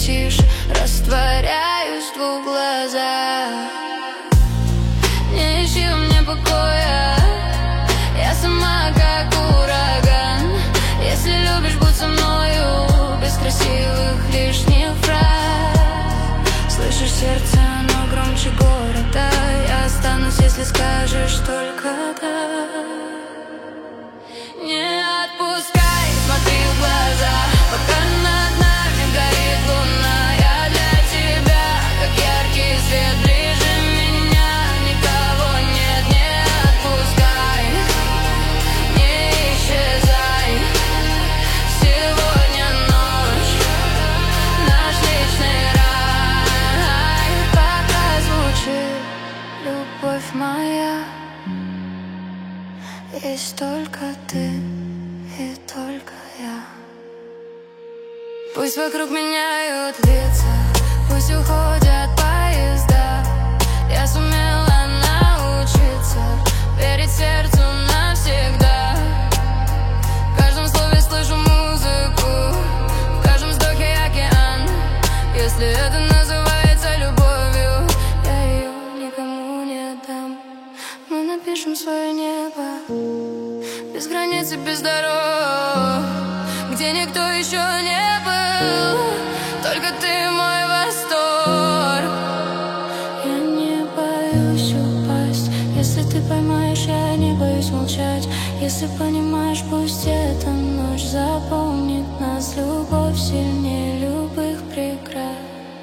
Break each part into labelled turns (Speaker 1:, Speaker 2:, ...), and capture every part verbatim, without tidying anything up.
Speaker 1: тишь, растворяюсь в двух глазах. Не ищи у меня покоя, я сама как ураган. Если любишь, будь со мною, без красивых лишних фраз. Слышишь сердце, оно громче города. Я останусь, если скажешь только да. Не отпускай, смотри в глаза, пока над нами горит луна. Я для тебя, как яркий свет, ближе меня никого нет. Не отпускай, не исчезай. Сегодня ночь, наш личный рай. Пока звучит любовь моя, есть только ты и только я. Пусть вокруг меняют лица, пусть уходят поезда. Я сумела научиться верить сердцу навсегда. В каждом слове слышу музыку, в каждом вздохе океан. Если это называется любовью, я ее никому не дам. Мы напишем свое небо без границ и без дорог, где никто еще не был, только ты мой восторг. Я не боюсь упасть, если ты поймаешь, я не боюсь молчать. Если понимаешь, пусть эта ночь запомнит нас. Любовь сильнее любых преград.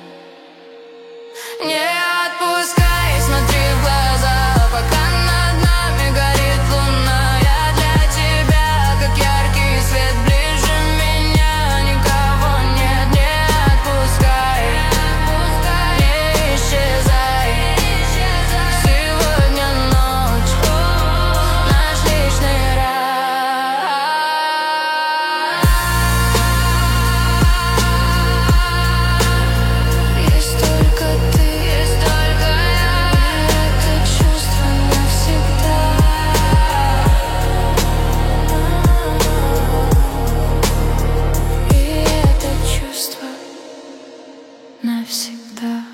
Speaker 1: Не отпускай, смотри в глаза, пока над нами горит луна. Я для тебя, как яркий свет, ближе меня никого нет. Не отпускай, не исчезай. Сегодня ночь, наш личный рай. Есть только ты, есть только я. Это чувство навсегда. И это чувство навсегда.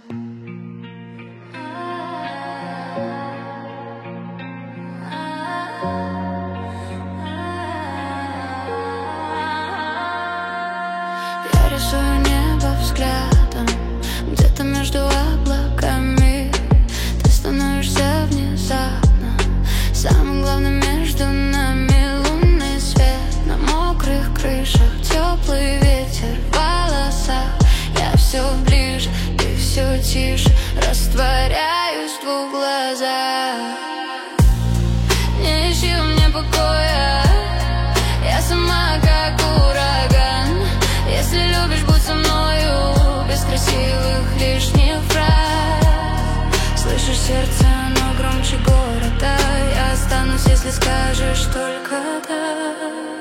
Speaker 1: Я рисую небо взглядом, где-то между облаками. Ты становишься внезапно самым главным между нами. Лунный свет на мокрых крышах, теплый ветер в волосах. Я все ближе, ты все тише, растворяюсь в двух глазах. Не ищи у меня покоя, я сама как ураган. Если любишь, будь со мною, без красивых лишних фраз. Слышишь сердце, оно громче города. Я останусь, если скажешь только да.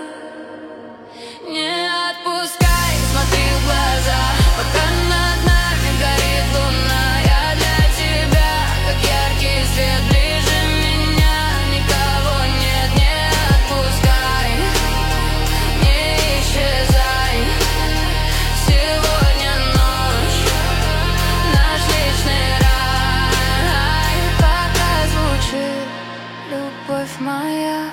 Speaker 1: Не отпускай, смотри в глаза, пока над нами горит луна. Я для тебя, как яркий свет, ближе меня никого нет. Не отпускай, не исчезай. Сегодня ночь, наш личный рай. Пока звучит любовь моя,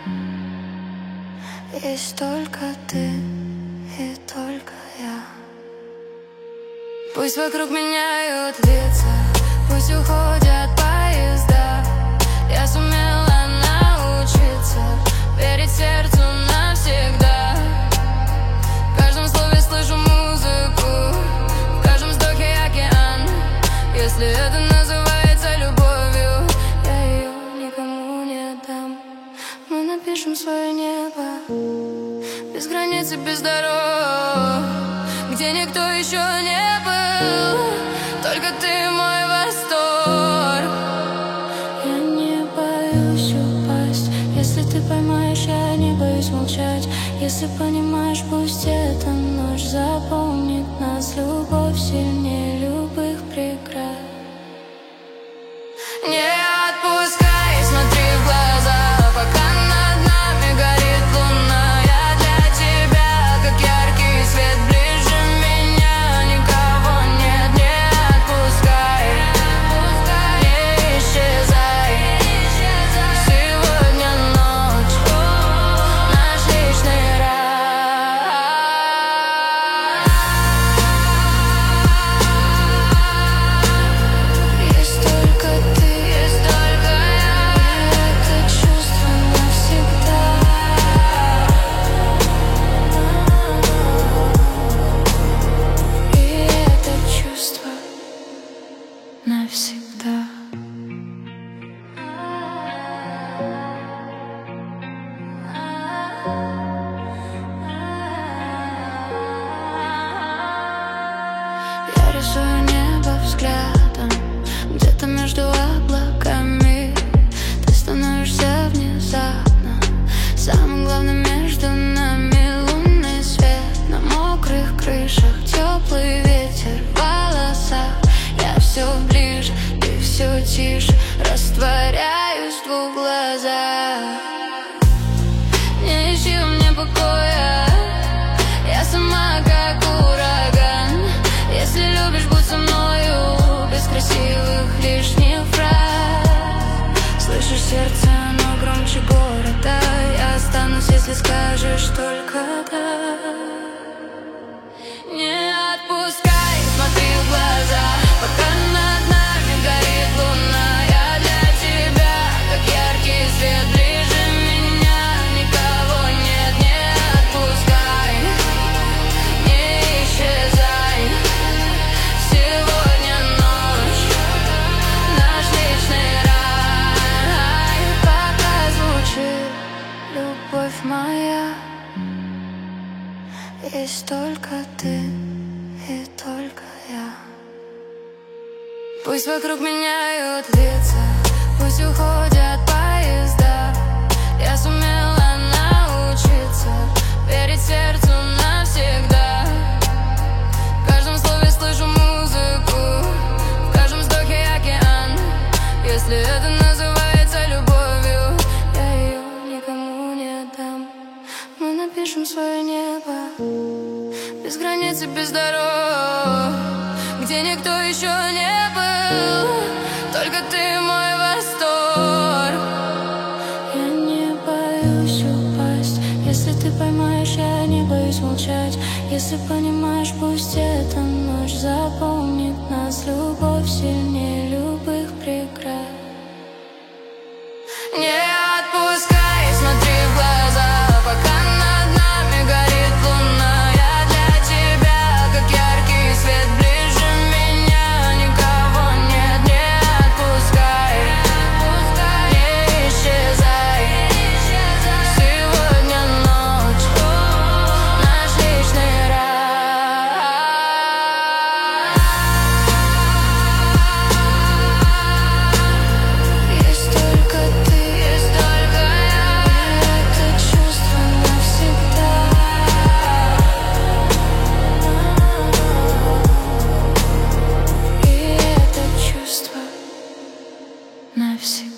Speaker 1: есть только ты и только я. Пусть вокруг меняют лица, пусть уходят поезда. Я сумела научиться верить сердцу навсегда. В каждом слове слышу музыку, в каждом вздохе океан. Если это называется любовью, я ее никому не дам. Мы напишем свое небо без границ и без дорог, где никто еще не был, только ты мой восторг. Я не боюсь упасть, если ты поймаешь, я не боюсь молчать. Если понимаешь, пусть эта ночь запомнит нас. Любовь сильнее любых преград. Не отпускай, смотри в глаза, пока над нами горит луна. Я для тебя, как яркий свет, ближе меня никого Есть только ты и только я. Пусть вокруг меняют лица, пусть уходят поезда. Я сумела научиться верить сердцу навсегда. В каждом слове слышу музыку, в каждом вздохе океан. Если это называется любовью, я ее никому не дам. Мы напишем свое небо без границ и без дорог, где никто еще не был, только ты мой восторг. Я не боюсь упасть, если ты поймаешь, я не боюсь молчать. Если понимаешь, пусть эта ночь запомнит нас. Любовь сильнее любых преград. Не отпускай, смотри в глаза, пока над нами горит луна. Я для тебя, как яркий свет, ближе меня никого нет. Не отпускай, не исчезай. Сегодня ночь, наш личный рай. Есть только ты, есть только я, и это чувство навсегда. И это чувство навсегда.